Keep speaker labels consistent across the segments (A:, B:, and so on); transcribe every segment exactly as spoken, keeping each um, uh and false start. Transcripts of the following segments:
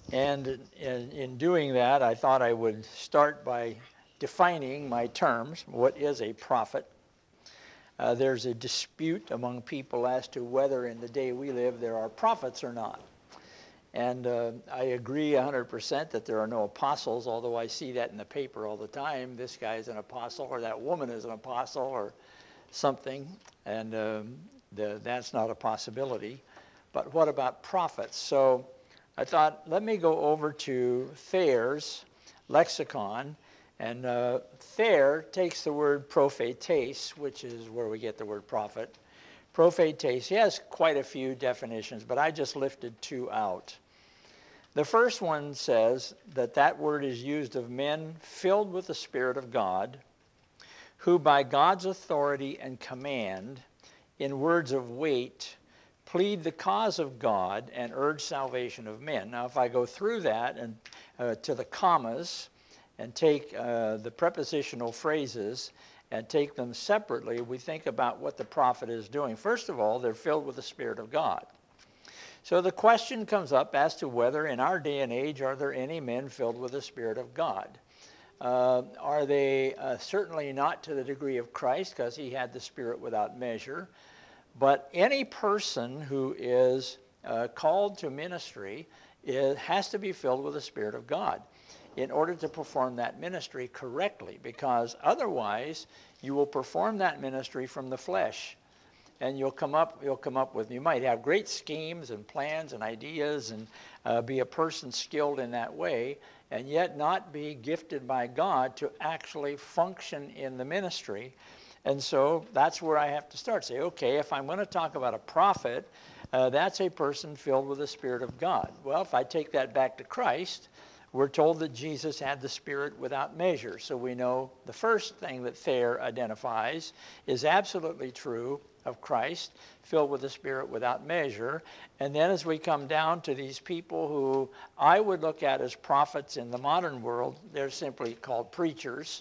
A: And in, in doing that, I thought I would start by defining my terms. What is a prophet? Uh, there's a dispute among people as to whether in the day we live there are prophets or not. And uh, I agree one hundred percent that there are no apostles, although I see that in the paper all the time. This guy is an apostle, or that woman is an apostle, or something. And um, the, that's not a possibility. But what about prophets? So I thought, let me go over to Thayer's lexicon. And uh, Thayer takes the word prophetes, which is where we get the word prophet. Prophetes, he has quite a few definitions, but I just lifted two out. The first one says that that word is used of men filled with the Spirit of God, who by God's authority and command, in words of weight, plead the cause of God and urge salvation of men. Now, if I go through that and uh, to the commas and take uh, the prepositional phrases and take them separately, we think about what the prophet is doing. First of all, they're filled with the Spirit of God. So the question comes up as to whether in our day and age are there any men filled with the Spirit of God. Uh, are they uh, certainly not to the degree of Christ, because he had the Spirit without measure. But any person who is uh, called to ministry is, has to be filled with the Spirit of God in order to perform that ministry correctly, because otherwise you will perform that ministry from the flesh. And you'll come up, you'll come up with, you might have great schemes and plans and ideas and uh, be a person skilled in that way, and yet not be gifted by God to actually function in the ministry. And so that's where I have to start. Say, okay, if I'm going to talk about a prophet, uh, that's a person filled with the Spirit of God. Well, if I take that back to Christ, we're told that Jesus had the Spirit without measure. So we know the first thing that Thayer identifies is absolutely true of Christ, filled with the Spirit without measure. And then as we come down to these people who I would look at as prophets in the modern world, they're simply called preachers,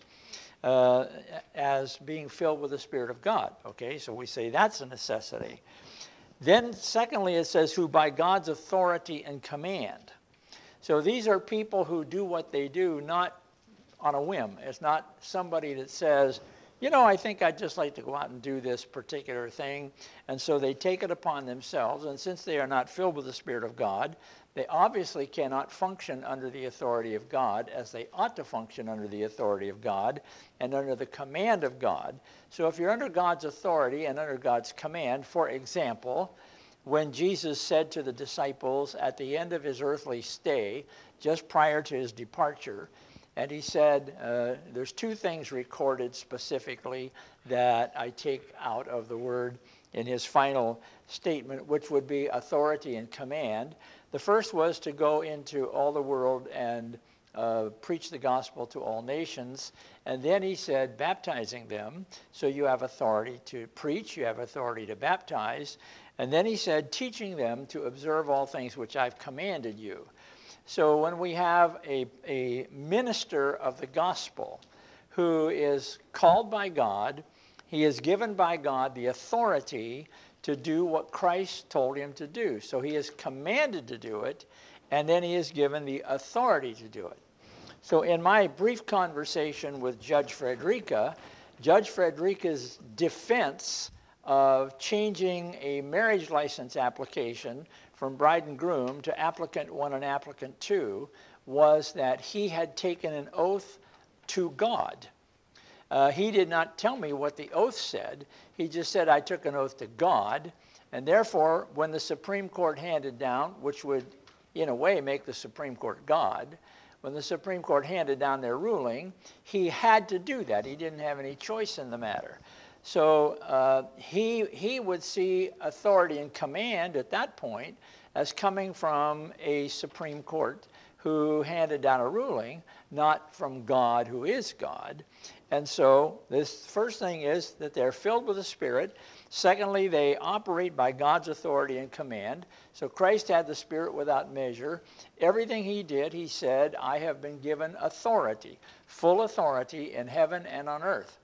A: uh, as being filled with the Spirit of God. Okay, so we say that's a necessity. Then secondly, it says, who by God's authority and command. So these are people who do what they do not on a whim. It's not somebody that says, you know, I think I'd just like to go out and do this particular thing. And so they take it upon themselves. And since they are not filled with the Spirit of God, they obviously cannot function under the authority of God as they ought to function under the authority of God and under the command of God. So if you're under God's authority and under God's command, for example, when Jesus said to the disciples at the end of his earthly stay, just prior to his departure, and he said, uh, there's two things recorded specifically that I take out of the word in his final statement, which would be authority and command. The first was to go into all the world and uh, preach the gospel to all nations. And then he said, baptizing them. So you have authority to preach, you have authority to baptize. And then he said, teaching them to observe all things which I've commanded you. So when we have a, a minister of the gospel who is called by God, he is given by God the authority to do what Christ told him to do. So he is commanded to do it, and then he is given the authority to do it. So in my brief conversation with Judge Frederica, Judge Frederica's defense of changing a marriage license application from bride and groom to applicant one and applicant two was that he had taken an oath to God. Uh, he did not tell me what the oath said. He just said, I took an oath to God, and therefore, when the Supreme Court handed down, which would, in a way, make the Supreme Court God, when the Supreme Court handed down their ruling, he had to do that. He didn't have any choice in the matter. So uh, he, he would see authority and command at that point as coming from a Supreme Court who handed down a ruling, not from God who is God. And so this first thing is that they're filled with the Spirit. Secondly, they operate by God's authority and command. So Christ had the Spirit without measure. Everything he did, he said, I have been given authority, full authority in heaven and on earth.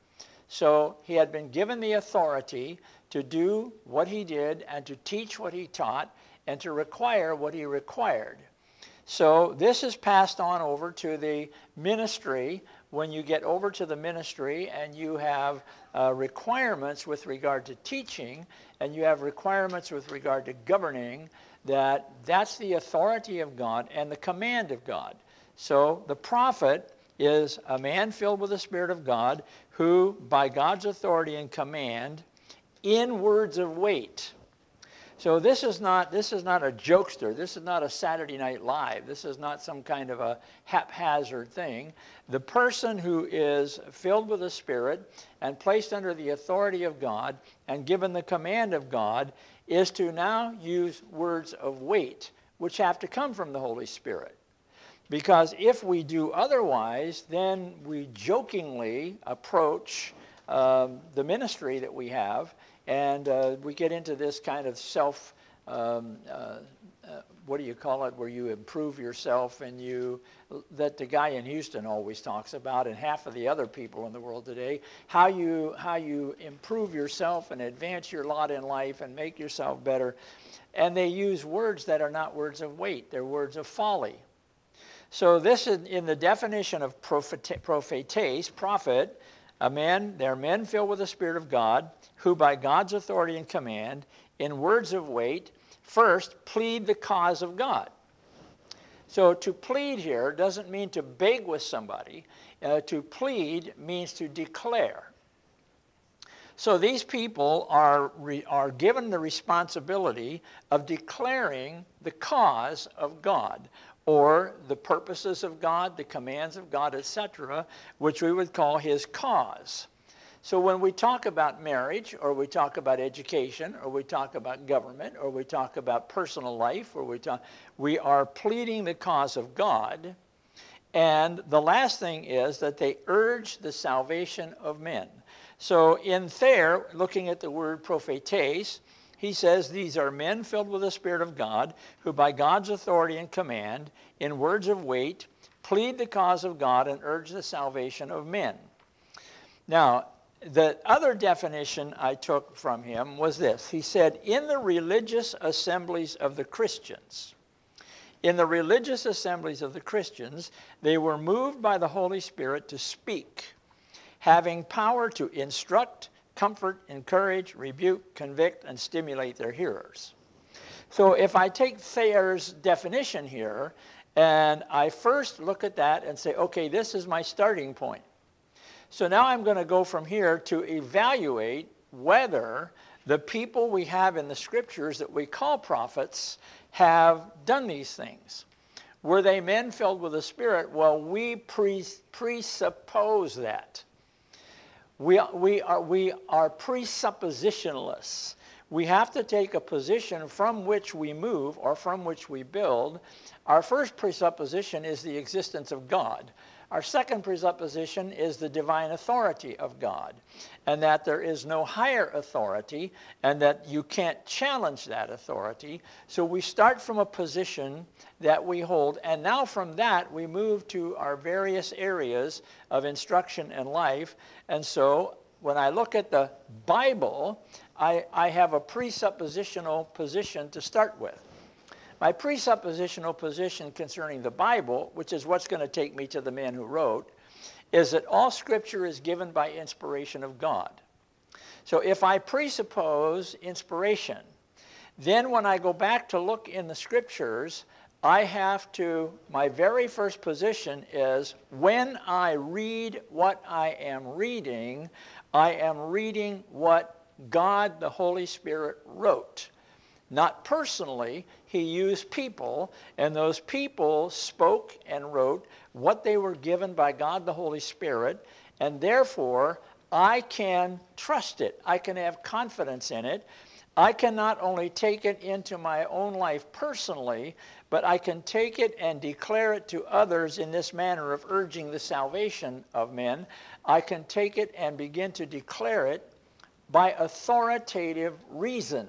A: So he had been given the authority to do what he did and to teach what he taught and to require what he required. So this is passed on over to the ministry. When you get over to the ministry and you have uh, requirements with regard to teaching, and you have requirements with regard to governing, that that's the authority of God and the command of God. So the prophet is a man filled with the Spirit of God who, by God's authority and command, in words of weight. So this is not this is not a jokester. This is not a Saturday Night Live. This is not some kind of a haphazard thing. The person who is filled with the Spirit and placed under the authority of God and given the command of God is to now use words of weight, which have to come from the Holy Spirit. Because if we do otherwise, then we jokingly approach um, the ministry that we have, and uh, we get into this kind of self, um, uh, uh, what do you call it, where you improve yourself, and you, that the guy in Houston always talks about, and half of the other people in the world today, how you, how you improve yourself and advance your lot in life and make yourself better. And they use words that are not words of weight, they're words of folly. So this is in the definition of prophet, prophetes, prophet, a man, they're men filled with the Spirit of God, who by God's authority and command, in words of weight, first plead the cause of God. So to plead here doesn't mean to beg with somebody. Uh, to plead means to declare. So these people are, re, are given the responsibility of declaring the cause of God, or the purposes of God, the commands of God, et cetera, which we would call his cause. So when we talk about marriage, or we talk about education, or we talk about government, or we talk about personal life, or we talk, we are pleading the cause of God. And the last thing is that they urge the salvation of men. So in there, looking at the word prophetes, he says these are men filled with the Spirit of God, who by God's authority and command, in words of weight, plead the cause of God and urge the salvation of men. Now, the other definition I took from him was this. He said, in the religious assemblies of the Christians, in the religious assemblies of the Christians, they were moved by the Holy Spirit to speak, having power to instruct, comfort, encourage, rebuke, convict, and stimulate their hearers. So if I take Thayer's definition here, and I first look at that and say, okay, this is my starting point. So now I'm going to go from here to evaluate whether the people we have in the scriptures that we call prophets have done these things. Were they men filled with the Spirit? Well, we pre presuppose that. We, we, are, we are presuppositionalists. We have to take a position from which we move or from which we build. Our first presupposition is the existence of God. Our second presupposition is the divine authority of God, and that there is no higher authority, and that you can't challenge that authority. So we start from a position that we hold, and now from that we move to our various areas of instruction and life. And so when I look at the Bible, I, I have a presuppositional position to start with. My presuppositional position concerning the Bible, which is what's going to take me to the man who wrote, is that all Scripture is given by inspiration of God. So if I presuppose inspiration, then when I go back to look in the Scriptures, I have to, my very first position is when I read what I am reading, I am reading what God, the Holy Spirit, wrote. Not personally, he used people, and those people spoke and wrote what they were given by God the Holy Spirit, and therefore I can trust it. I can have confidence in it. I can not only take it into my own life personally, but I can take it and declare it to others in this manner of urging the salvation of men. I can take it and begin to declare it by authoritative reason.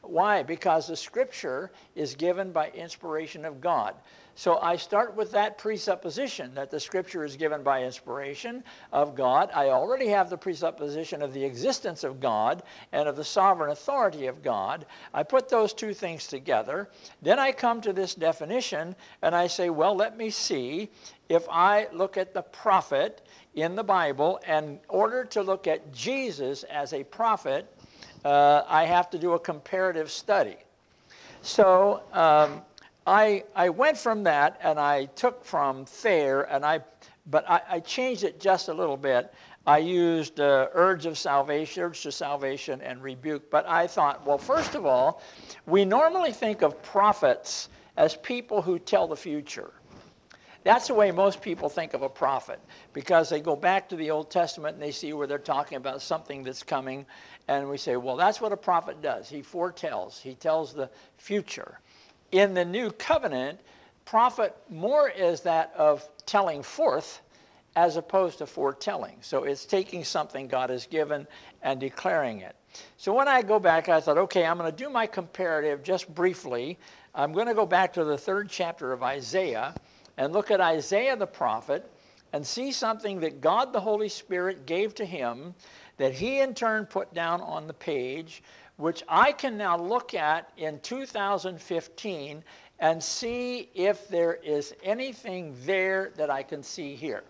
A: Why? Because the Scripture is given by inspiration of God. So I start with that presupposition that the Scripture is given by inspiration of God. I already have the presupposition of the existence of God and of the sovereign authority of God. I put those two things together. Then I come to this definition and I say, well, let me see if I look at the prophet in the Bible, and in order to look at Jesus as a prophet, uh, I have to do a comparative study. So um, I, I went from that, and I took from Thayer, and I, but I, I changed it just a little bit. I used uh, urge of salvation, urge to salvation, and rebuke. But I thought, well, first of all, we normally think of prophets as people who tell the future. That's the way most people think of a prophet, because they go back to the Old Testament and they see where they're talking about something that's coming, and we say, well, that's what a prophet does. He foretells. He tells the future. In the New Covenant, prophet more is that of telling forth as opposed to foretelling. So it's taking something God has given and declaring it. So when I go back, I thought, okay, I'm going to do my comparative just briefly. I'm going to go back to the third chapter of Isaiah and look at Isaiah the prophet and see something that God the Holy Spirit gave to him that he in turn put down on the page, which I can now look at in two thousand fifteen and see if there is anything there that I can see here.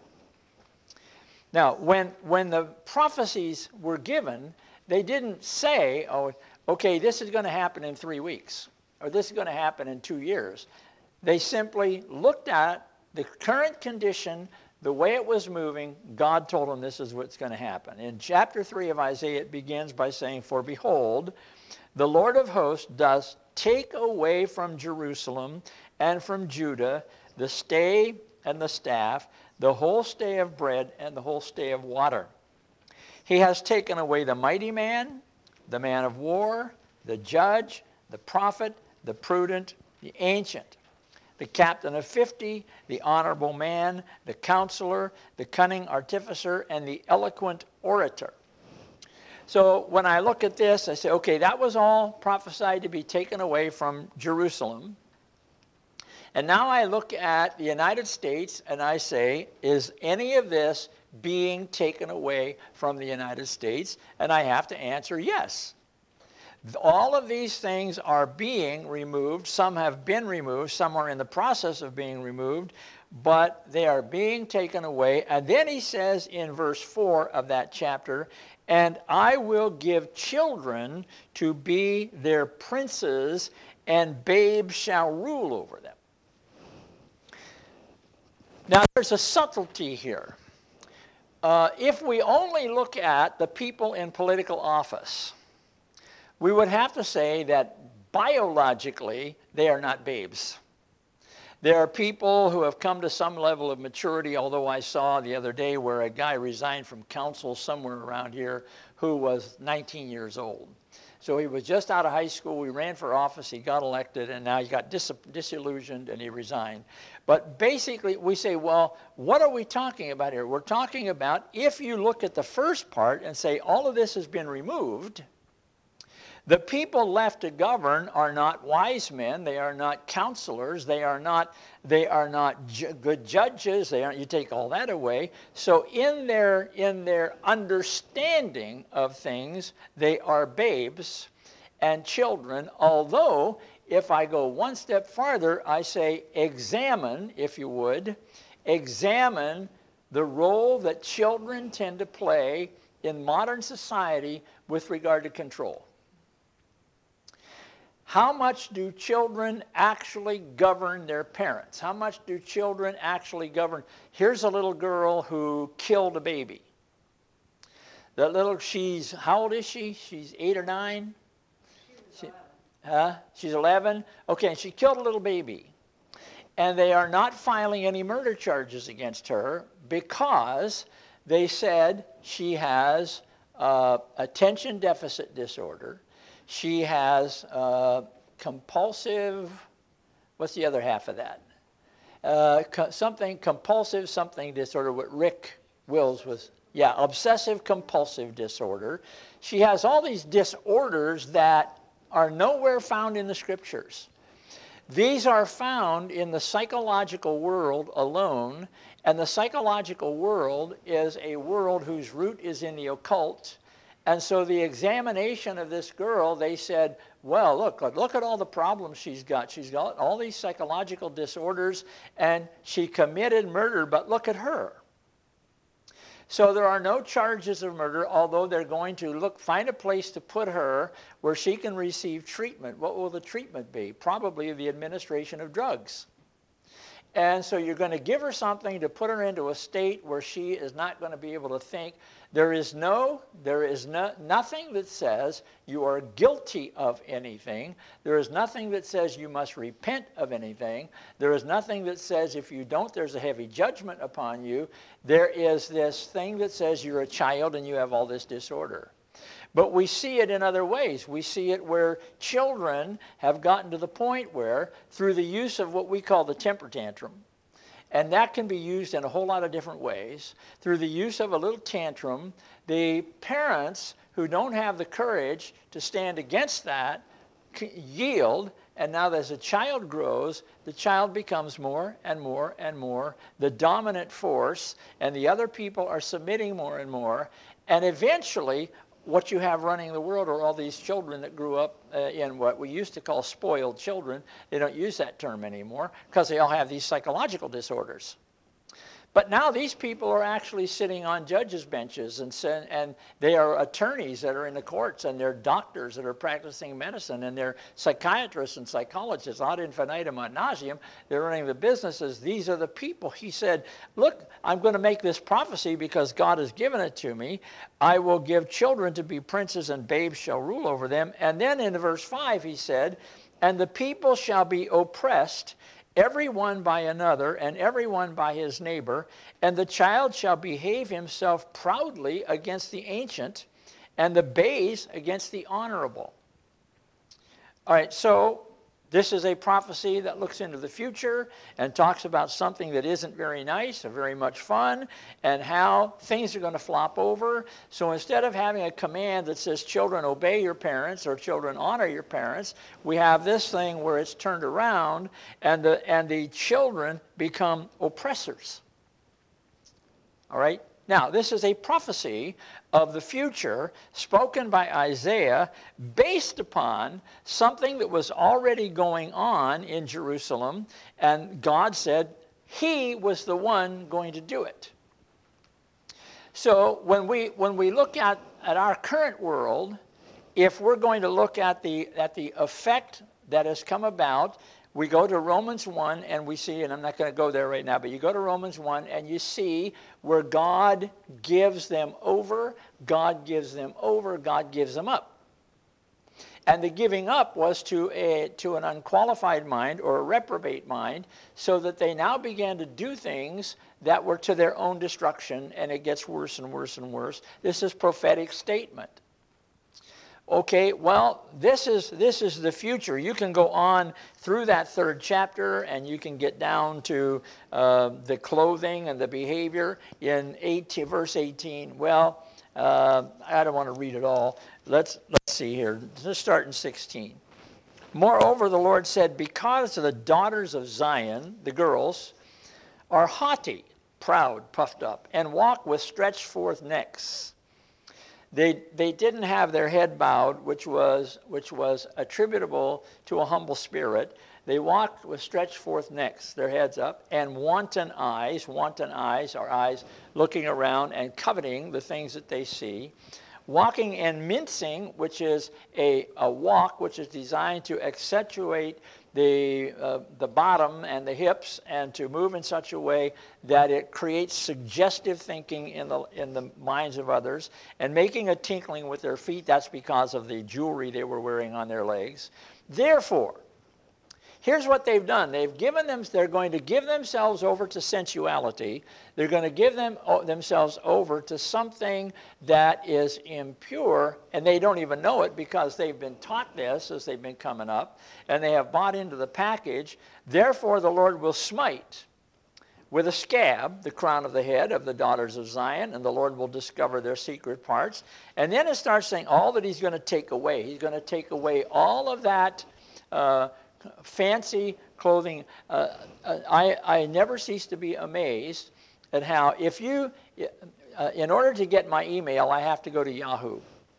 A: Now, when, when the prophecies were given, they didn't say, oh, okay, this is going to happen in three weeks, or this is going to happen in two years. They simply looked at the current condition, the way it was moving. God told them this is what's going to happen. In chapter three of Isaiah, it begins by saying, for behold, the Lord of hosts does take away from Jerusalem and from Judah the stay and the staff, the whole stay of bread and the whole stay of water. He has taken away the mighty man, the man of war, the judge, the prophet, the prudent, the ancient, the captain of fifty, the honorable man, the counselor, the cunning artificer, and the eloquent orator. So when I look at this, I say, okay, that was all prophesied to be taken away from Jerusalem. And now I look at the United States and I say, is any of this being taken away from the United States? And I have to answer yes. All of these things are being removed. Some have been removed. Some are in the process of being removed. But they are being taken away. And then he says in verse four of that chapter, and I will give children to be their princes, and babes shall rule over them. Now, there's a subtlety here. Uh, if we only look at the people in political office, we would have to say that biologically they are not babes. There are people who have come to some level of maturity, although I saw the other day where a guy resigned from council somewhere around here who was nineteen years old. So he was just out of high school. We ran for office. He got elected, and now he got dis disillusioned, and he resigned. But basically, we say, well, what are we talking about here? We're talking about, if you look at the first part and say all of this has been removed, the people left to govern are not wise men. They are not counselors. They are not, they are not ju good judges. They aren't, you take all that away. So in their, in their understanding of things, they are babes and children. Although, if I go one step farther, I say examine, if you would, examine the role that children tend to play in modern society with regard to control. How much do children actually govern their parents? How much do children actually govern? Here's a little girl who killed a baby. That little, she's, how old is she? She's eight or nine? She, huh? She's eleven? Okay, and she killed a little baby. And they are not filing any murder charges against her because they said she has uh, attention deficit disorder. She has uh, compulsive, what's the other half of that? Uh, co something compulsive something disorder, what Rick Wills was, yeah, obsessive compulsive disorder. She has all these disorders that are nowhere found in the Scriptures. These are found in the psychological world alone, and the psychological world is a world whose root is in the occult. And so the examination of this girl, they said, well, look, look at all the problems she's got. She's got all these psychological disorders, and she committed murder, but look at her. So there are no charges of murder, although they're going to look, find a place to put her where she can receive treatment. What will the treatment be? Probably the administration of drugs. And so you're going to give her something to put her into a state where she is not going to be able to think. There is no, there is no, nothing that says you are guilty of anything. There is nothing that says you must repent of anything. There is nothing that says if you don't, there's a heavy judgment upon you. There is this thing that says you're a child and you have all this disorder. But we see it in other ways. We see it where children have gotten to the point where, through the use of what we call the temper tantrum, and that can be used in a whole lot of different ways, through the use of a little tantrum, the parents who don't have the courage to stand against that yield, and now as the child grows, the child becomes more and more and more the dominant force, and the other people are submitting more and more, and eventually what you have running the world are all these children that grew up uh, in what we used to call spoiled children. They don't use that term anymore because they all have these psychological disorders. But now these people are actually sitting on judges' benches, and, and they are attorneys that are in the courts, and they're doctors that are practicing medicine, and they're psychiatrists and psychologists, ad infinitum, ad nauseum. They're running the businesses. These are the people. He said, look, I'm going to make this prophecy because God has given it to me. I will give children to be princes, and babes shall rule over them. And then in verse five he said, and the people shall be oppressed, every one by another, and every one by his neighbor, and the child shall behave himself proudly against the ancient, and the base against the honorable. All right, so this is a prophecy that looks into the future and talks about something that isn't very nice or very much fun, and how things are going to flop over. So instead of having a command that says, children, obey your parents, or children, honor your parents, we have this thing where it's turned around, and the, and the children become oppressors. All right? Now, this is a prophecy of the future spoken by Isaiah based upon something that was already going on in Jerusalem, and God said he was the one going to do it. So when we, when we look at, at our current world, if we're going to look at the, at the effect that has come about, we go to Romans one and we see, and I'm not going to go there right now, but you go to Romans one and you see where God gives them over, God gives them over, God gives them up. And the giving up was to, a, to an unqualified mind or a reprobate mind, so that they now began to do things that were to their own destruction, and it gets worse and worse and worse. This is prophetic statement. Okay, well, this is this is the future. You can go on through that third chapter, and you can get down to uh, the clothing and the behavior in eighteen, verse eighteen. Well, uh, I don't want to read it all. Let's let's see here. Let's start in sixteen. Moreover, the Lord said, because the daughters of Zion, the girls, are haughty, proud, puffed up, and walk with stretched forth necks. They, they didn't have their head bowed, which was, which was attributable to a humble spirit. They walked with stretched forth necks, their heads up, and wanton eyes. Wanton eyes are eyes looking around and coveting the things that they see. Walking and mincing, which is a, a walk which is designed to accentuate the, uh, the bottom and the hips, and to move in such a way that it creates suggestive thinking in the, in the minds of others, and making a tinkling with their feet. That's because of the jewelry they were wearing on their legs. Therefore, here's what they've done. They've given them, they're going to give themselves over to sensuality. They're going to give them, themselves over to something that is impure, and they don't even know it because they've been taught this as they've been coming up, and they have bought into the package. Therefore, the Lord will smite with a scab, the crown of the head of the daughters of Zion, and the Lord will discover their secret parts. And then it starts saying all that he's going to take away. He's going to take away all of that uh, fancy clothing. Uh, I, I never cease to be amazed at how if you, uh, in order to get my email, I have to go to Yahoo.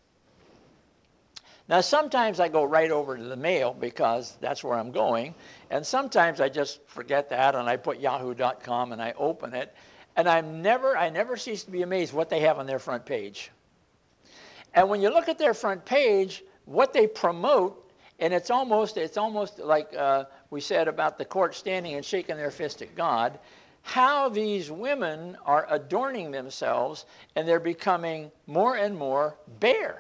A: Now, sometimes I go right over to the mail because that's where I'm going. And sometimes I just forget that and I put yahoo dot com and I open it. And I'm never, I never cease to be amazed what they have on their front page. And when you look at their front page, what they promote, and it's almost, it's almost like uh, we said about the court standing and shaking their fist at God, how these women are adorning themselves and they're becoming more and more bare.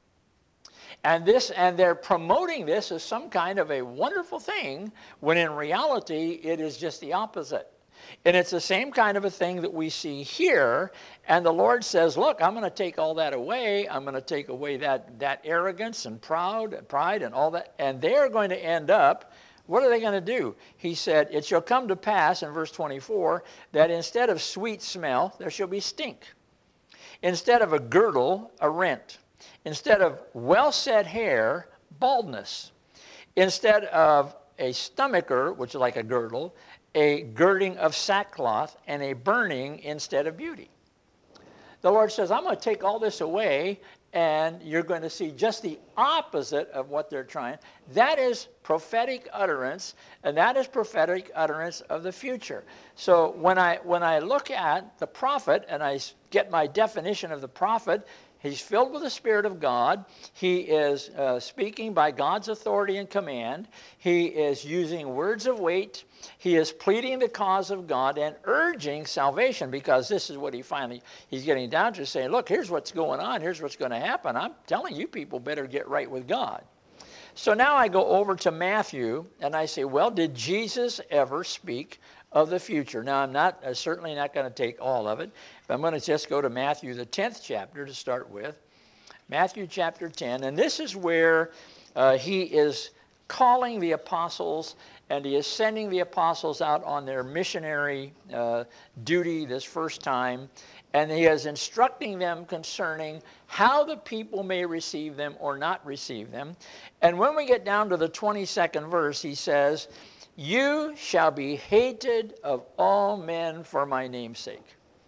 A: And this, and they're promoting this as some kind of a wonderful thing, when in reality it is just the opposite. And it's the same kind of a thing that we see here. And the Lord says, look, I'm going to take all that away. I'm going to take away that, that arrogance and proud, pride and all that. And they're going to end up, what are they going to do? He said, it shall come to pass, in verse twenty-four, that instead of sweet smell, there shall be stink. Instead of a girdle, a rent. Instead of well-set hair, baldness. Instead of a stomacher, which is like a girdle, a girding of sackcloth, and a burning instead of beauty. The Lord says, I'm going to take all this away, and you're going to see just the opposite of what they're trying. That is prophetic utterance, and that is prophetic utterance of the future. So when I, when I look at the prophet, and I get my definition of the prophet, he's filled with the Spirit of God. He is uh, speaking by God's authority and command. He is using words of weight. He is pleading the cause of God and urging salvation, because this is what he finally, he's getting down to, saying, look, here's what's going on. Here's what's going to happen. I'm telling you, people better get right with God. So now I go over to Matthew, and I say, well, did Jesus ever speak of the future? Now, I'm not uh, certainly not going to take all of it, but I'm going to just go to Matthew, the tenth chapter to start with. Matthew chapter ten, and this is where uh, he is calling the apostles, and he is sending the apostles out on their missionary uh, duty this first time, and he is instructing them concerning how the people may receive them or not receive them. And when we get down to the twenty-second verse, he says, you shall be hated of all men for my name's sake.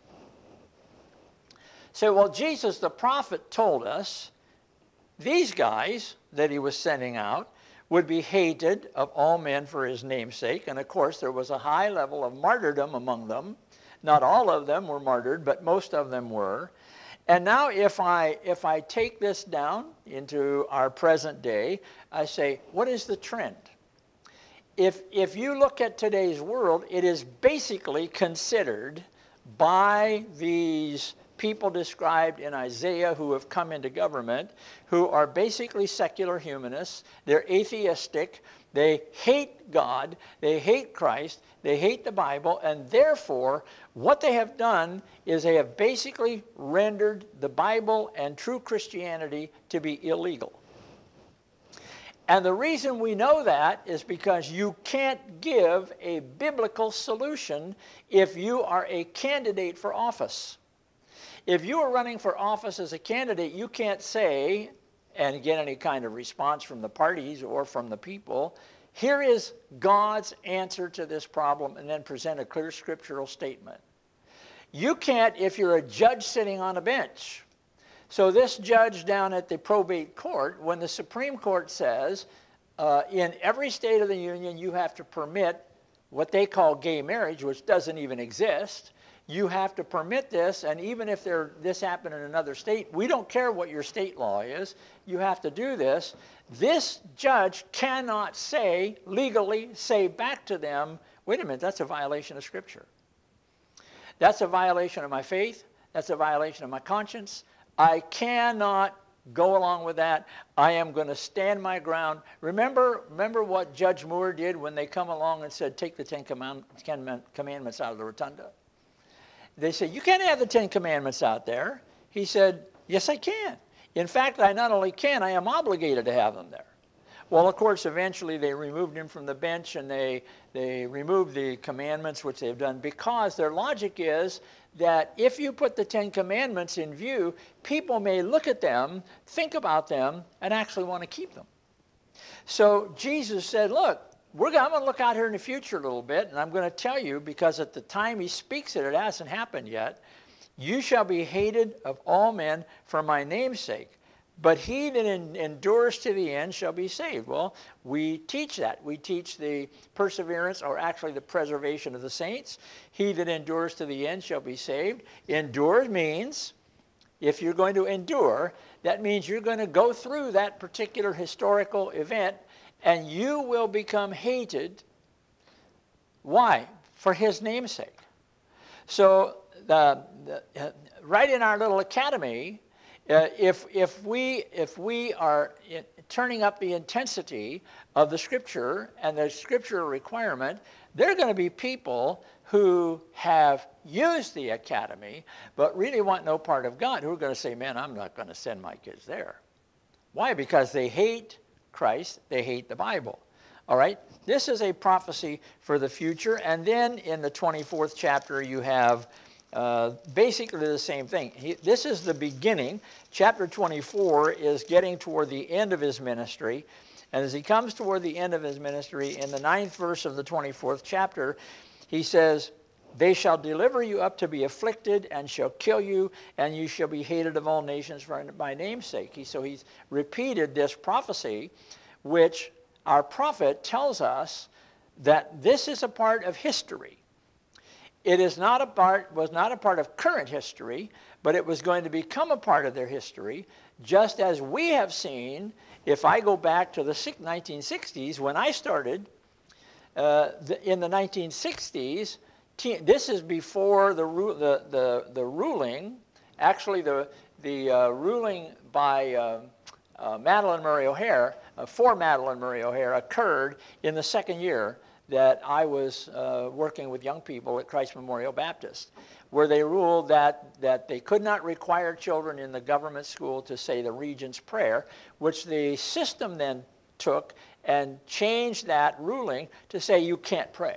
A: So, well, Jesus the prophet told us these guys that he was sending out would be hated of all men for his name's sake. And of course, there was a high level of martyrdom among them. Not all of them were martyred, but most of them were. And now if I, if I take this down into our present day, I say, what is the trend? If, if you look at today's world, it is basically considered by these people described in Isaiah who have come into government, who are basically secular humanists. They're atheistic. They hate God. They hate Christ. They hate the Bible. And therefore, what they have done is they have basically rendered the Bible and true Christianity to be illegal. And the reason we know that is because you can't give a biblical solution if you are a candidate for office. If you are running for office as a candidate, you can't say, and get any kind of response from the parties or from the people, here is God's answer to this problem, and then present a clear scriptural statement. You can't if you're a judge sitting on a bench. So this judge down at the probate court, when the Supreme Court says, uh, in every state of the union you have to permit what they call gay marriage, which doesn't even exist, you have to permit this, and even if there, this happened in another state, we don't care what your state law is, you have to do this. This judge cannot say, legally say back to them, wait a minute, that's a violation of Scripture. That's a violation of my faith. That's a violation of my conscience. I cannot go along with that. I am going to stand my ground. Remember, remember what Judge Moore did when they come along and said, take the Ten Commandments out of the rotunda? They said, you can't have the Ten Commandments out there. He said, yes, I can. In fact, I not only can, I am obligated to have them there. Well, of course, eventually they removed him from the bench, and they, they removed the commandments, which they've done, because their logic is that if you put the Ten Commandments in view, people may look at them, think about them, and actually want to keep them. So Jesus said, look, we're going, I'm going to look out here in the future a little bit, and I'm going to tell you, because at the time he speaks it, it hasn't happened yet, you shall be hated of all men for my name's sake. But he that en endures to the end shall be saved. Well, we teach that. We teach the perseverance, or actually the preservation of the saints. He that endures to the end shall be saved. Endure means, if you're going to endure, that means you're going to go through that particular historical event, and you will become hated. Why? For his name's sake. So, the, the, uh, right in our little academy, Uh, if, if, we, if we are in, turning up the intensity of the Scripture and the Scripture requirement, there are going to be people who have used the academy but really want no part of God, who are going to say, man, I'm not going to send my kids there. Why? Because they hate Christ, they hate the Bible. All right? This is a prophecy for the future. And then in the twenty-fourth chapter, you have Uh, basically the same thing. He, this is the beginning. Chapter twenty-four is getting toward the end of his ministry. And as he comes toward the end of his ministry, in the ninth verse of the twenty-fourth chapter, he says, they shall deliver you up to be afflicted, and shall kill you, and you shall be hated of all nations for my name's sake. He, so he's repeated this prophecy, which our prophet tells us that this is a part of history. It is not a part, was not a part of current history, but it was going to become a part of their history, just as we have seen. If I go back to the nineteen sixties, when I started, uh, the, in the nineteen sixties, this is before the, the, the, the ruling, actually the, the uh, ruling by uh, uh, Madalyn Murray O'Hair, uh, for Madalyn Murray O'Hair, occurred in the second year that I was uh, working with young people at Christ Memorial Baptist, where they ruled that, that they could not require children in the government school to say the Regent's Prayer, which the system then took and changed that ruling to say you can't pray.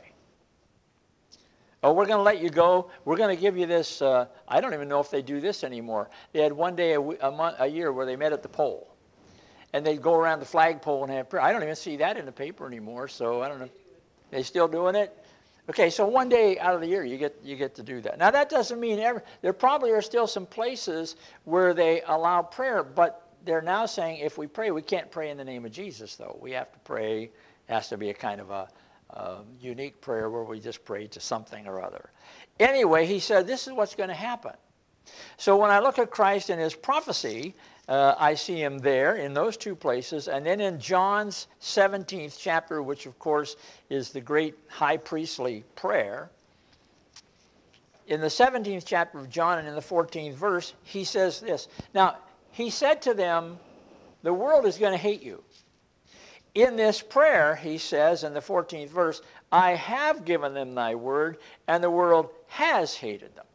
A: Oh, we're going to let you go. We're going to give you this. Uh, I don't even know if they do this anymore. They had one day a, a, month, a year where they met at the pole. And they'd go around the flagpole and have prayer. I don't even see that in the paper anymore, so I don't know. They still doing it? Okay, so one day out of the year you get you get to do that. Now that doesn't mean ever. There probably are still some places where they allow prayer, but they're now saying if we pray, we can't pray in the name of Jesus, though. We have to pray. It has to be a kind of a, a unique prayer where we just pray to something or other. Anyway, he said this is what's going to happen. So when I look at Christ and his prophecy, uh, I see him there in those two places. And then in John's seventeenth chapter, which of course is the great high priestly prayer, in the seventeenth chapter of John and in the fourteenth verse, he says this. Now, he said to them, the world is going to hate you. In this prayer, he says in the fourteenth verse, I have given them thy word, and the world has hated them.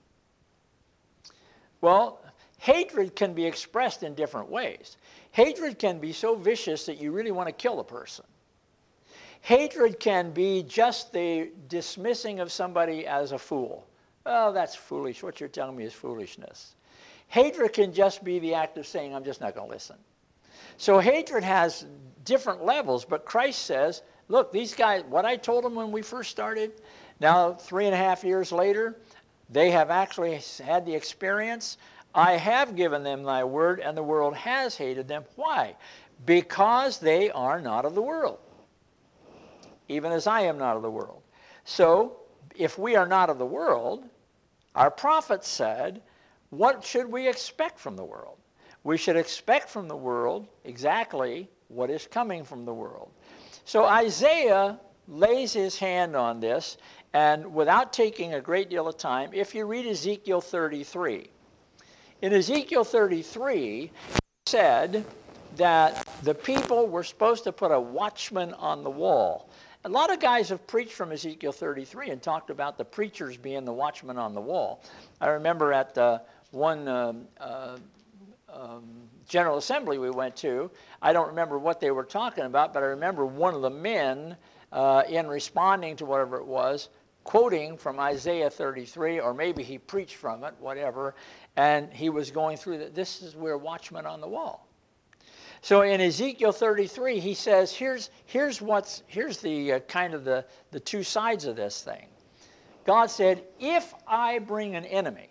A: Well, hatred can be expressed in different ways. Hatred can be so vicious that you really want to kill a person. Hatred can be just the dismissing of somebody as a fool. Oh, that's foolish. What you're telling me is foolishness. Hatred can just be the act of saying, I'm just not going to listen. So hatred has different levels, but Christ says, look, these guys, what I told them when we first started, now three and a half years later, they have actually had the experience. I have given them thy word, and the world has hated them. Why? Because they are not of the world, even as I am not of the world. So, if we are not of the world, our prophet said, what should we expect from the world? We should expect from the world exactly what is coming from the world. So Isaiah lays his hand on this, and without taking a great deal of time, if you read Ezekiel thirty-three, in Ezekiel thirty-three, it said that the people were supposed to put a watchman on the wall. A lot of guys have preached from Ezekiel thirty-three and talked about the preachers being the watchmen on the wall. I remember at uh, one um, uh, um, General Assembly we went to. I don't remember what they were talking about, but I remember one of the men, uh, in responding to whatever it was, quoting from Isaiah thirty-three, or maybe he preached from it, whatever, and he was going through that. This is where watchmen on the wall. So in Ezekiel thirty-three, he says, here's, here's, what's, here's the uh, kind of the, the two sides of this thing. God said, if I bring an enemy,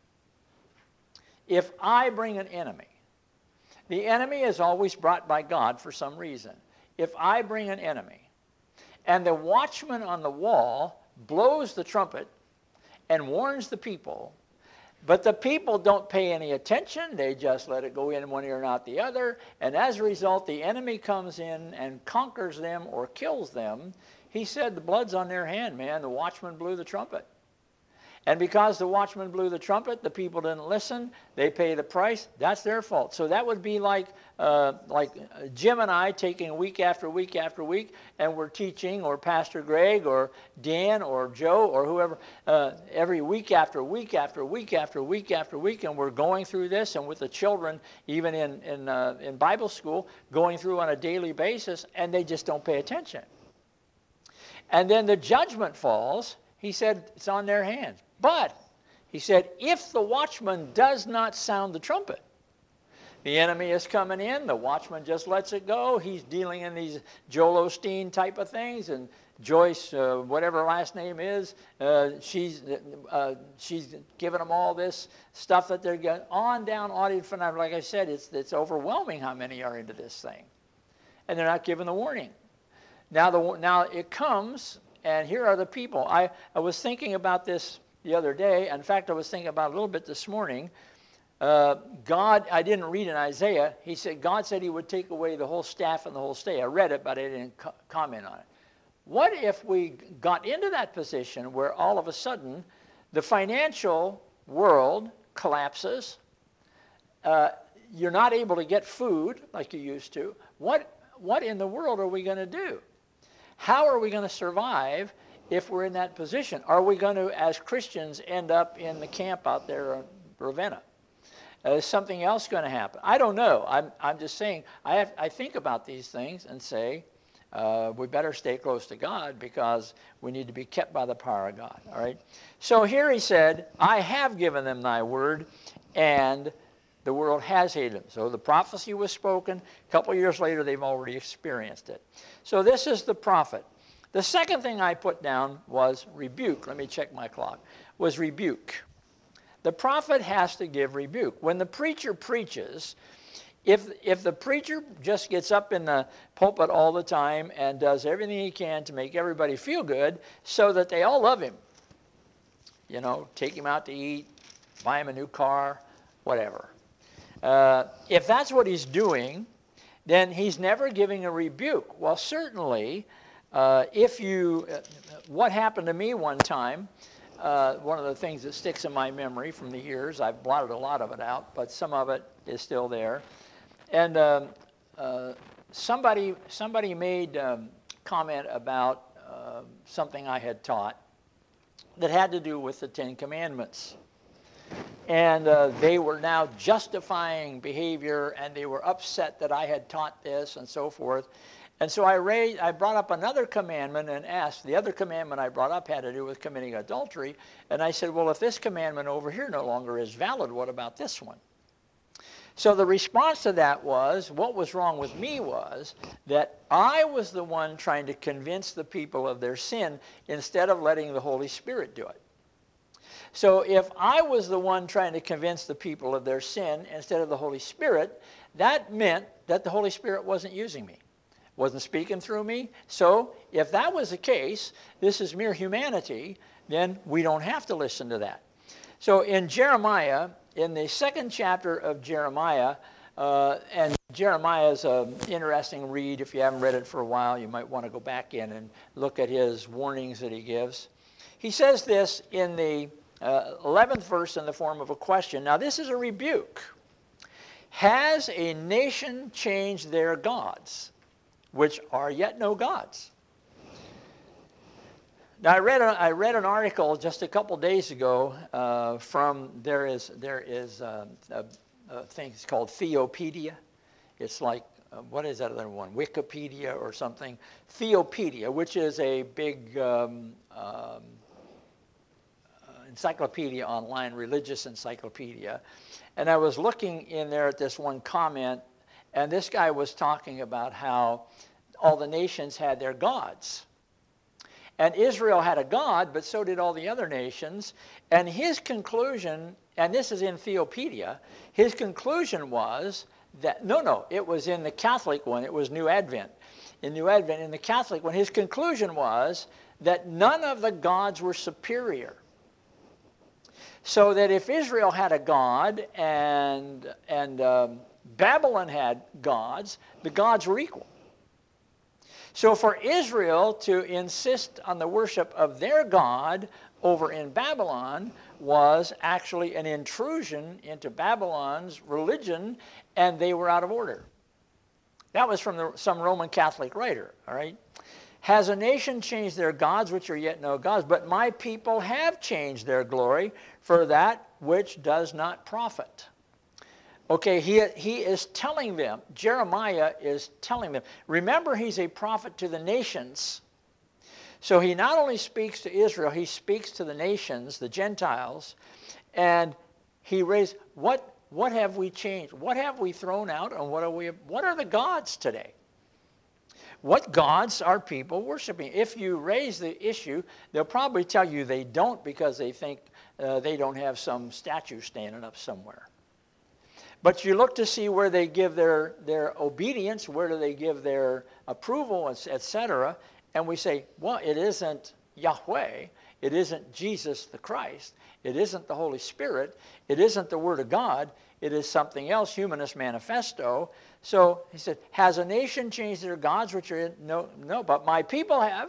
A: if I bring an enemy, the enemy is always brought by God for some reason. If I bring an enemy, and the watchman on the wall blows the trumpet and warns the people, but the people don't pay any attention. They just let it go in one ear and out the other. And as a result, the enemy comes in and conquers them or kills them. He said the blood's on their hand, man. The watchman blew the trumpet. And because the watchman blew the trumpet, the people didn't listen. They pay the price. That's their fault. So that would be like, uh, like Jim and I taking week after week after week, and we're teaching, or Pastor Greg, or Dan, or Joe, or whoever, uh, every week after week after week after week after week, and we're going through this, and with the children, even in, in, uh, in Bible school, going through on a daily basis, and they just don't pay attention. And then the judgment falls. He said it's on their hands. But, he said, if the watchman does not sound the trumpet, the enemy is coming in, the watchman just lets it go. He's dealing in these Joel Osteen type of things, and Joyce, uh, whatever her last name is, uh, she's, uh, she's giving them all this stuff that they're getting on down audience for now. Like I said, it's, it's overwhelming how many are into this thing. And they're not given the warning. Now, the, now it comes, and here are the people. I, I was thinking about this the other day. In fact, I was thinking about it a little bit this morning. Uh, God, I didn't read in Isaiah. He said, God said he would take away the whole staff and the whole stay. I read it, but I didn't co- comment on it. What if we got into that position where all of a sudden the financial world collapses, uh, you're not able to get food like you used to? What, what in the world are we going to do? How are we going to survive if we're in that position? Are we going to, as Christians, end up in the camp out there in Ravenna? Uh, is something else going to happen? I don't know. I'm, I'm just saying, I, have, I think about these things and say, uh, we better stay close to God because we need to be kept by the power of God. All right? So here he said, I have given them thy word, and the world has hated them. So the prophecy was spoken. A couple years later, they've already experienced it. So this is the prophet. The second thing I put down was rebuke. Let me check my clock. Was rebuke. The prophet has to give rebuke. When the preacher preaches, if, if the preacher just gets up in the pulpit all the time and does everything he can to make everybody feel good so that they all love him, you know, take him out to eat, buy him a new car, whatever. Uh, if that's what he's doing, then he's never giving a rebuke. Well, certainly, uh, if you, uh, what happened to me one time, uh, one of the things that sticks in my memory from the years, I've blotted a lot of it out, but some of it is still there. And um, uh, somebody, somebody made um, comment about uh, something I had taught that had to do with the Ten Commandments. And uh, they were now justifying behavior, and they were upset that I had taught this and so forth. And so I, raised, I brought up another commandment and asked, the other commandment I brought up had to do with committing adultery. And I said, well, if this commandment over here no longer is valid, what about this one? So the response to that was, what was wrong with me was that I was the one trying to convince the people of their sin instead of letting the Holy Spirit do it. So if I was the one trying to convince the people of their sin instead of the Holy Spirit, that meant that the Holy Spirit wasn't using me, wasn't speaking through me. So if that was the case, this is mere humanity, then we don't have to listen to that. So in Jeremiah, in the second chapter of Jeremiah, uh, and Jeremiah is an interesting read. If you haven't read it for a while, you might want to go back in and look at his warnings that he gives. He says this in the Uh, eleventh verse in the form of a question. Now this is a rebuke. Has a nation changed their gods, which are yet no gods? Now I read a, I read an article just a couple days ago uh, from there is there is uh, a a thing called Theopedia. It's like, uh, what is that other one? Wikipedia or something. Theopedia, which is a big um, um, uh, encyclopedia online, religious encyclopedia. And I was looking in there at this one comment, and this guy was talking about how all the nations had their gods. And Israel had a god, but so did all the other nations. And his conclusion, and this is in Theopedia, his conclusion was that, no, no, it was in the Catholic one, it was New Advent. In New Advent, in the Catholic one, his conclusion was that none of the gods were superior. So that if Israel had a god and, and um, Babylon had gods, the gods were equal. So for Israel to insist on the worship of their God over in Babylon was actually an intrusion into Babylon's religion, and they were out of order. That was from the, some Roman Catholic writer, all right? Has a nation changed their gods, which are yet no gods? But my people have changed their glory for that which does not profit. Okay, he, he is telling them, Jeremiah is telling them. Remember, he's a prophet to the nations. So he not only speaks to Israel, he speaks to the nations, the Gentiles, and he raised, what, what have we changed? What have we thrown out, and what are, we, what are the gods today? What gods are people worshiping? If you raise the issue, they'll probably tell you they don't because they think uh, they don't have some statue standing up somewhere. But you look to see where they give their, their obedience, where do they give their approval, et cetera. And we say, well, it isn't Yahweh. It isn't Jesus the Christ. It isn't the Holy Spirit. It isn't the Word of God. It is something else, Humanist Manifesto. So he said, has a nation changed their gods, which are in? No, no, but my people have.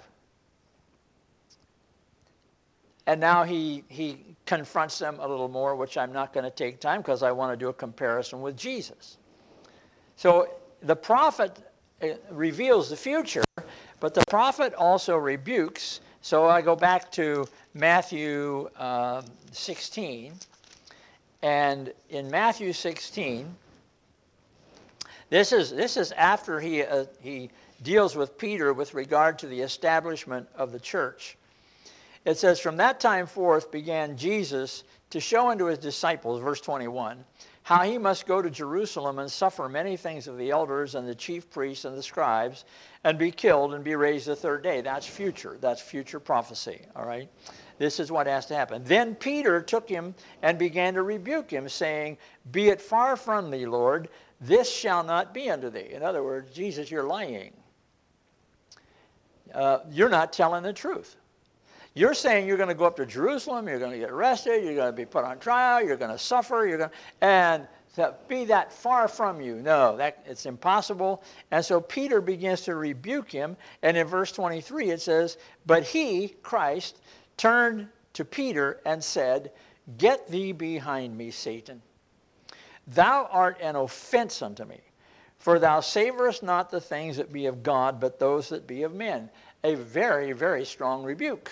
A: And now he, he confronts them a little more, which I'm not going to take time because I want to do a comparison with Jesus. So the prophet reveals the future, but the prophet also rebukes. So I go back to Matthew uh, sixteen. And in Matthew sixteen, this is, this is after he, uh, he deals with Peter with regard to the establishment of the church. It says, from that time forth began Jesus to show unto his disciples, verse twenty-one, how he must go to Jerusalem and suffer many things of the elders and the chief priests and the scribes, and be killed and be raised the third day. That's future. That's future prophecy, all right? This is what has to happen. Then Peter took him and began to rebuke him, saying, be it far from thee, Lord, this shall not be unto thee. In other words, Jesus, you're lying. Uh, you're not telling the truth. You're saying you're going to go up to Jerusalem, you're going to get arrested, you're going to be put on trial, you're going to suffer, you're going to, and to be that far from you. No, that it's impossible. And so Peter begins to rebuke him, and in verse twenty-three it says, but he, Christ, turned to Peter and said, get thee behind me, Satan. Thou art an offense unto me, for thou savorest not the things that be of God, but those that be of men. A very, very strong rebuke.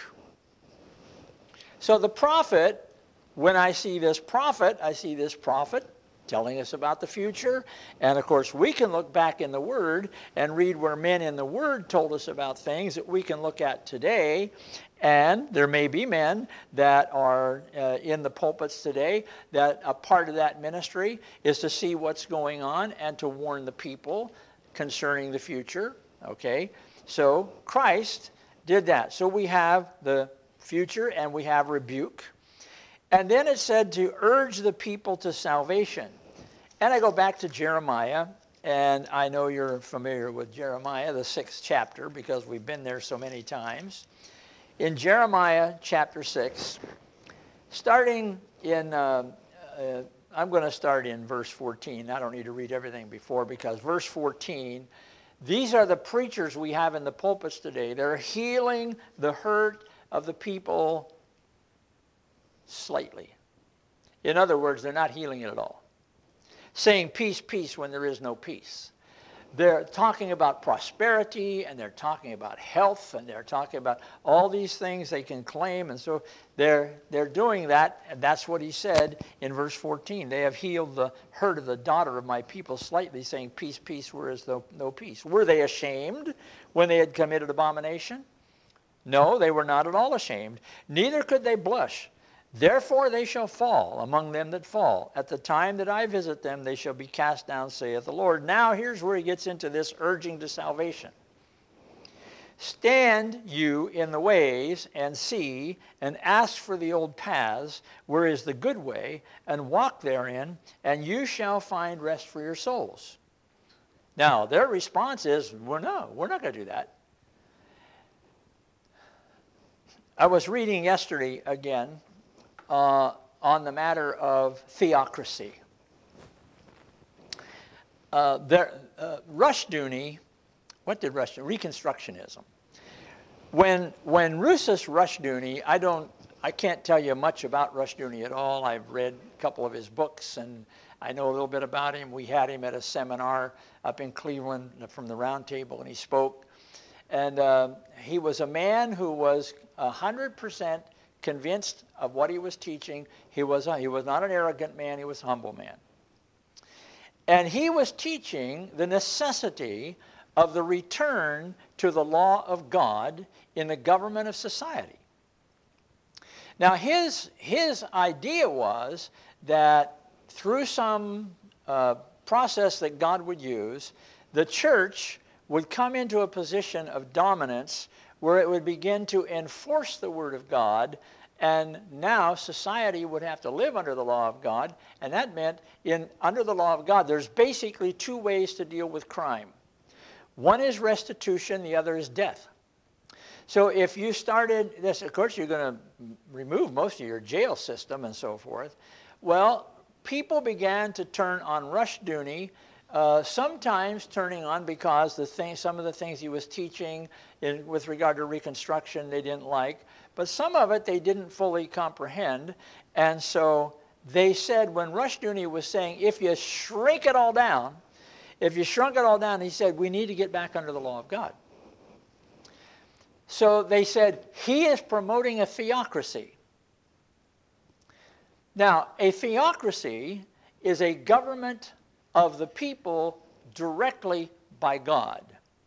A: So the prophet, when I see this prophet, I see this prophet telling us about the future. And of course, we can look back in the Word and read where men in the Word told us about things that we can look at today. And there may be men that are uh, in the pulpits today that a part of that ministry is to see what's going on and to warn the people concerning the future. Okay? So Christ did that. So we have the future and we have rebuke. And then it said to urge the people to salvation. And I go back to Jeremiah, and I know you're familiar with Jeremiah, the sixth chapter, because we've been there so many times. In Jeremiah chapter six, starting in, uh, uh, I'm going to start in verse fourteen. I don't need to read everything before, because verse fourteen, these are the preachers we have in the pulpits today. They're healing the hurt of the people slightly. In other words, they're not healing it at all. Saying peace, peace when there is no peace. they're talking about prosperity, and they're talking about health, and they're talking about all these things they can claim. And so they're, they're doing that, and that's what he said in verse fourteen. They have healed the hurt of the daughter of my people slightly, saying, peace, peace, where is no, no peace. Were they ashamed when they had committed abomination? No, they were not at all ashamed. Neither could they blush. Therefore they shall fall among them that fall. At the time that I visit them, they shall be cast down, saith the Lord. Now here's where he gets into this urging to salvation. Stand you in the ways and see, and ask for the old paths, where is the good way, and walk therein, and you shall find rest for your souls. Now their response is, well, no, we're not going to do that. I was reading yesterday again, Uh, on the matter of theocracy. Uh, there, uh, Rushdoony, what did Rushdoony? Reconstructionism. When when Rousas Rushdoony, I don't, I can't tell you much about Rushdoony at all. I've read a couple of his books, and I know a little bit about him. We had him at a seminar up in Cleveland from the Round Table, and he spoke. And uh, he was a man who was a hundred percent convinced of what he was teaching. He was, he was not an arrogant man, he was a humble man. And he was teaching the necessity of the return to the law of God in the government of society. Now his, his idea was that through some uh, process that God would use, the church would come into a position of dominance where it would begin to enforce the Word of God, and now society would have to live under the law of God, and that meant in under the law of God, there's basically two ways to deal with crime. One is restitution, the other is death. So if you started this, of course you're going to remove most of your jail system and so forth. Well, people began to turn on Rushdoony, Uh, sometimes turning on because the thing, some of the things he was teaching in, with regard to Reconstruction they didn't like, but some of it they didn't fully comprehend. And so they said when Rushdoony was saying, if you shrink it all down, if you shrunk it all down, he said, we need to get back under the law of God. So they said, he is promoting a theocracy. Now, a theocracy is a government of the people directly by God.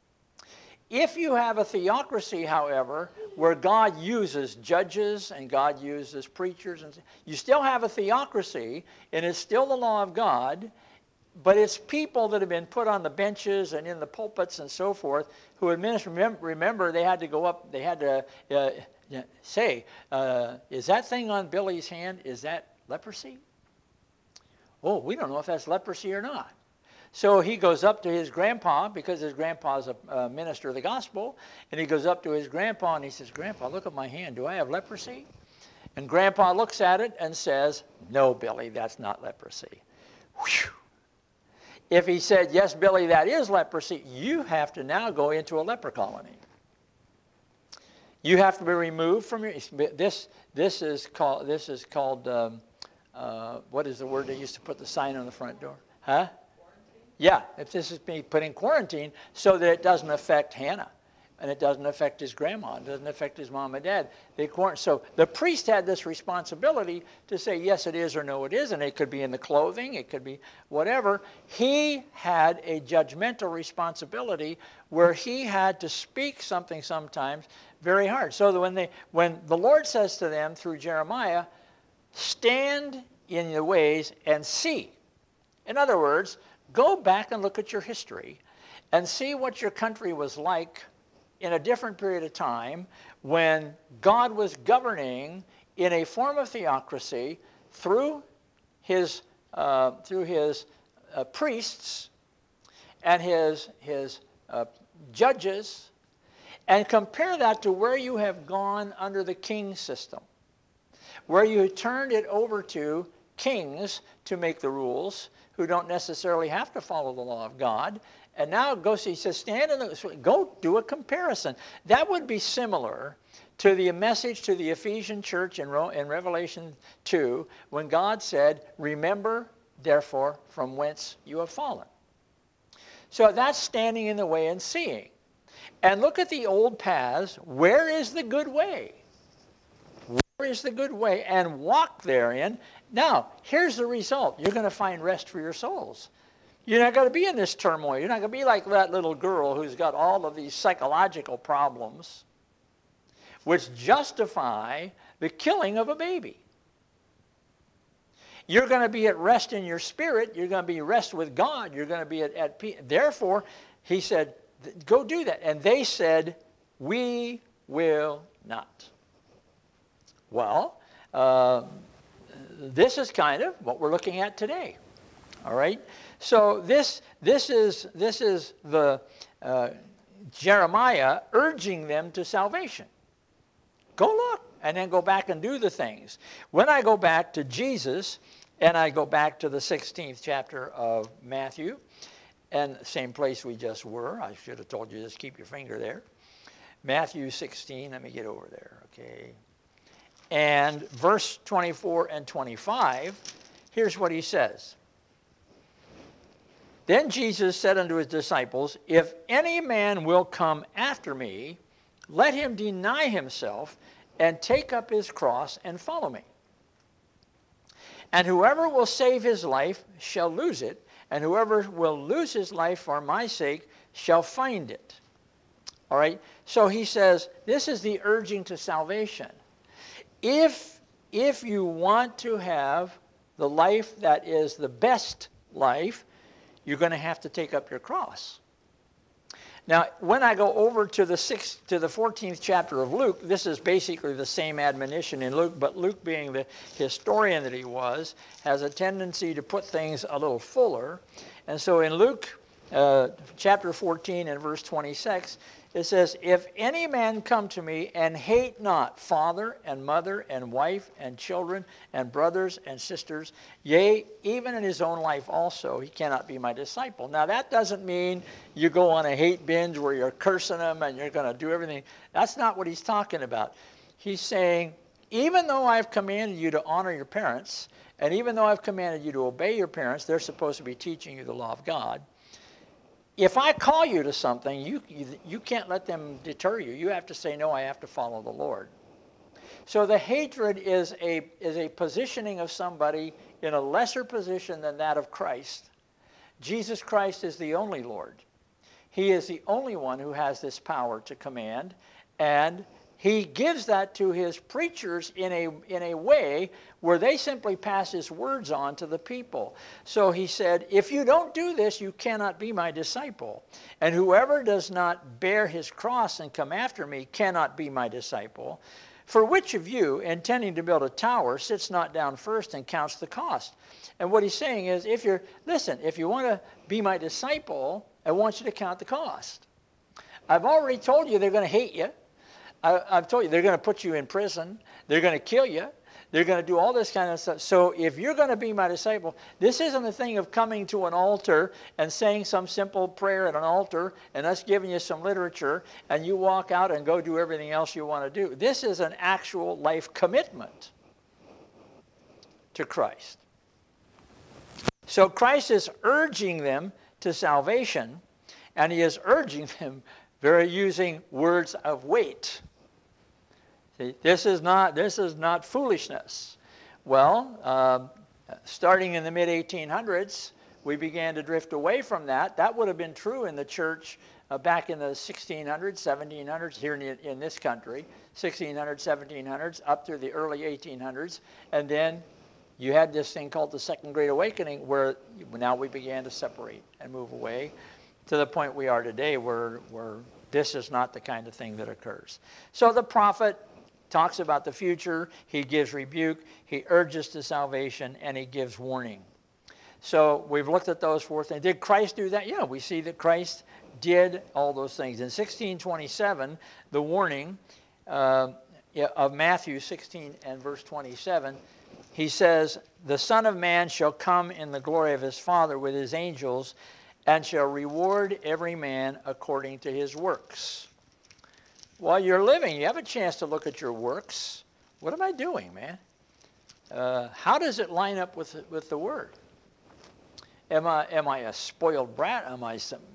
A: If you have a theocracy, however, where God uses judges and God uses preachers, and you still have a theocracy, and it's still the law of God, but it's people that have been put on the benches and in the pulpits and so forth who administer. Remember, remember they had to go up, they had to uh, say, uh, is that thing on Billy's hand, is that leprosy? Oh, we don't know if that's leprosy or not. So he goes up to his grandpa, because his grandpa's a, a minister of the gospel, and he goes up to his grandpa and he says, Grandpa, look at my hand. Do I have leprosy? And Grandpa looks at it and says, no, Billy, that's not leprosy. Whew. If he said, yes, Billy, that is leprosy, you have to now go into a leper colony. You have to be removed from your, this, this is called, this is called, um, Uh, what is the word they used to put the sign on the front door? Huh? Quarantine? Yeah, if this is being put in quarantine so that it doesn't affect Hannah, and it doesn't affect his grandma, it doesn't affect his mom and dad. They quarant- so the priest had this responsibility to say yes it is or no it isn't. It could be in the clothing, it could be whatever. He had a judgmental responsibility where he had to speak something sometimes very hard. So that when they, when the Lord says to them through Jeremiah, stand in the ways and see. In other words, go back and look at your history and see what your country was like in a different period of time when God was governing in a form of theocracy through his, uh, through his uh, priests and his, his uh, judges, and compare that to where you have gone under the king system, where you turned it over to kings to make the rules who don't necessarily have to follow the law of God. And now go see, he says, stand in the, go do a comparison. That would be similar to the message to the Ephesian church in, in Revelation two, when God said, remember, therefore, from whence you have fallen. So that's standing in the way and seeing. And look at the old paths. Where is the good way? Where is the good way? And walk therein. Now, here's the result. You're going to find rest for your souls. You're not going to be in this turmoil. You're not going to be like that little girl who's got all of these psychological problems which justify the killing of a baby. You're going to be at rest in your spirit. You're going to be at rest with God. You're going to be at, at peace. Therefore, he said, go do that. And they said, we will not. Well, uh, this is kind of what we're looking at today. All right? So this, this, is, this is the uh, Jeremiah urging them to salvation. Go look, and then go back and do the things. When I go back to Jesus, and I go back to the sixteenth chapter of Matthew, and same place we just were. I should have told you, just keep your finger there. Matthew sixteen, let me get over there, okay. And verse twenty-four and twenty-five, here's what he says. Then Jesus said unto his disciples, if any man will come after me, let him deny himself and take up his cross and follow me. And whoever will save his life shall lose it, and whoever will lose his life for my sake shall find it. All right? So he says, this is the urging to salvation. If, if you want to have the life that is the best life, you're going to have to take up your cross. Now, when I go over to the sixth, to the fourteenth chapter of Luke, this is basically the same admonition in Luke, but Luke, being the historian that he was, has a tendency to put things a little fuller. And so in Luke uh, chapter fourteen and verse twenty-six, it says, if any man come to me and hate not father and mother and wife and children and brothers and sisters, yea, even in his own life also, he cannot be my disciple. Now that doesn't mean you go on a hate binge where you're cursing them and you're going to do everything. That's not what he's talking about. He's saying, even though I've commanded you to honor your parents, and even though I've commanded you to obey your parents, they're supposed to be teaching you the law of God. If I call you to something, you, you, you can't let them deter you. You have to say, no, I have to follow the Lord. So the hatred is a, is a positioning of somebody in a lesser position than that of Christ. Jesus Christ is the only Lord. He is the only one who has this power to command, and he gives that to his preachers in a, in a way where they simply pass his words on to the people. So he said, if you don't do this, you cannot be my disciple. And whoever does not bear his cross and come after me cannot be my disciple. For which of you, intending to build a tower, sits not down first and counts the cost? And what he's saying is, if you're, listen, if you want to be my disciple, I want you to count the cost. I've already told you they're going to hate you. I, I've told you, they're going to put you in prison. They're going to kill you. They're going to do all this kind of stuff. So if you're going to be my disciple, this isn't a thing of coming to an altar and saying some simple prayer at an altar and us giving you some literature and you walk out and go do everything else you want to do. This is an actual life commitment to Christ. So Christ is urging them to salvation, and he is urging them very using words of weight. See, this is not, this is not foolishness. Well, um, starting in the mid eighteen hundreds, we began to drift away from that. That would have been true in the church uh, back in the sixteen hundreds, seventeen hundreds, here in, in this country, sixteen hundreds, seventeen hundreds, up through the early eighteen hundreds. And then you had this thing called the Second Great Awakening, where now we began to separate and move away to the point we are today, where, where this is not the kind of thing that occurs. So the prophet talks about the future, he gives rebuke, he urges to salvation, and he gives warning. So we've looked at those four things. Did Christ do that? Yeah, we see that Christ did all those things. In sixteen twenty-seven, the warning uh, of Matthew sixteen and verse twenty-seven, he says, the Son of Man shall come in the glory of his Father with his angels, and shall reward every man according to his works. While you're living, you have a chance to look at your works. What am I doing, man? Uh, how does it line up with, with the Word? Am I, am I a spoiled brat? Am I some,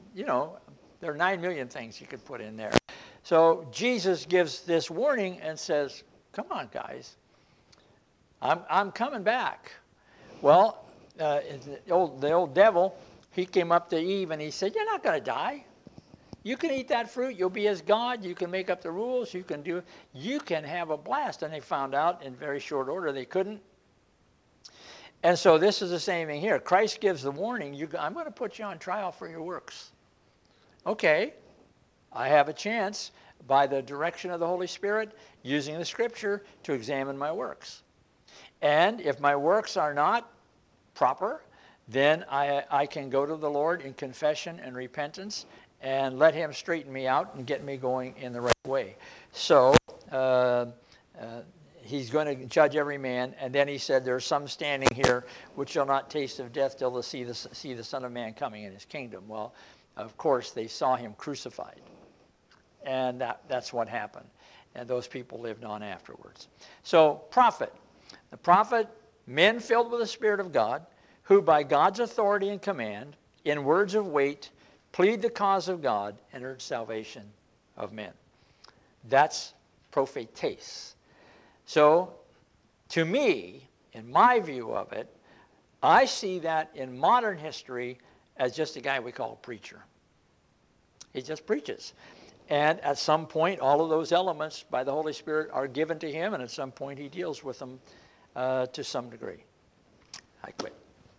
A: you know, there are nine million things you could put in there. So Jesus gives this warning and says, come on, guys, I'm, I'm coming back. Well, uh, the, old, the old devil, he came up to Eve and he said, you're not going to die. You can eat that fruit. You'll be as God. You can make up the rules. You can do, you can have a blast. And they found out in very short order they couldn't. And so this is the same thing here. Christ gives the warning, you, I'm going to put you on trial for your works. Okay, I have a chance by the direction of the Holy Spirit, using the Scripture to examine my works. And if my works are not proper, then I, I can go to the Lord in confession and repentance and let him straighten me out and get me going in the right way. So uh, uh, he's going to judge every man. And then he said, there's some standing here which shall not taste of death till they see the, see the Son of Man coming in his kingdom. Well, of course, they saw him crucified. And that, that's what happened. And those people lived on afterwards. So, prophet. The prophet, men filled with the Spirit of God, who by God's authority and command, in words of weight, plead the cause of God and urge salvation of men. That's prophetes. So, to me, in my view of it, I see that in modern history as just a guy we call a preacher. He just preaches. And at some point, all of those elements by the Holy Spirit are given to him, and at some point he deals with them uh, to some degree. I quit.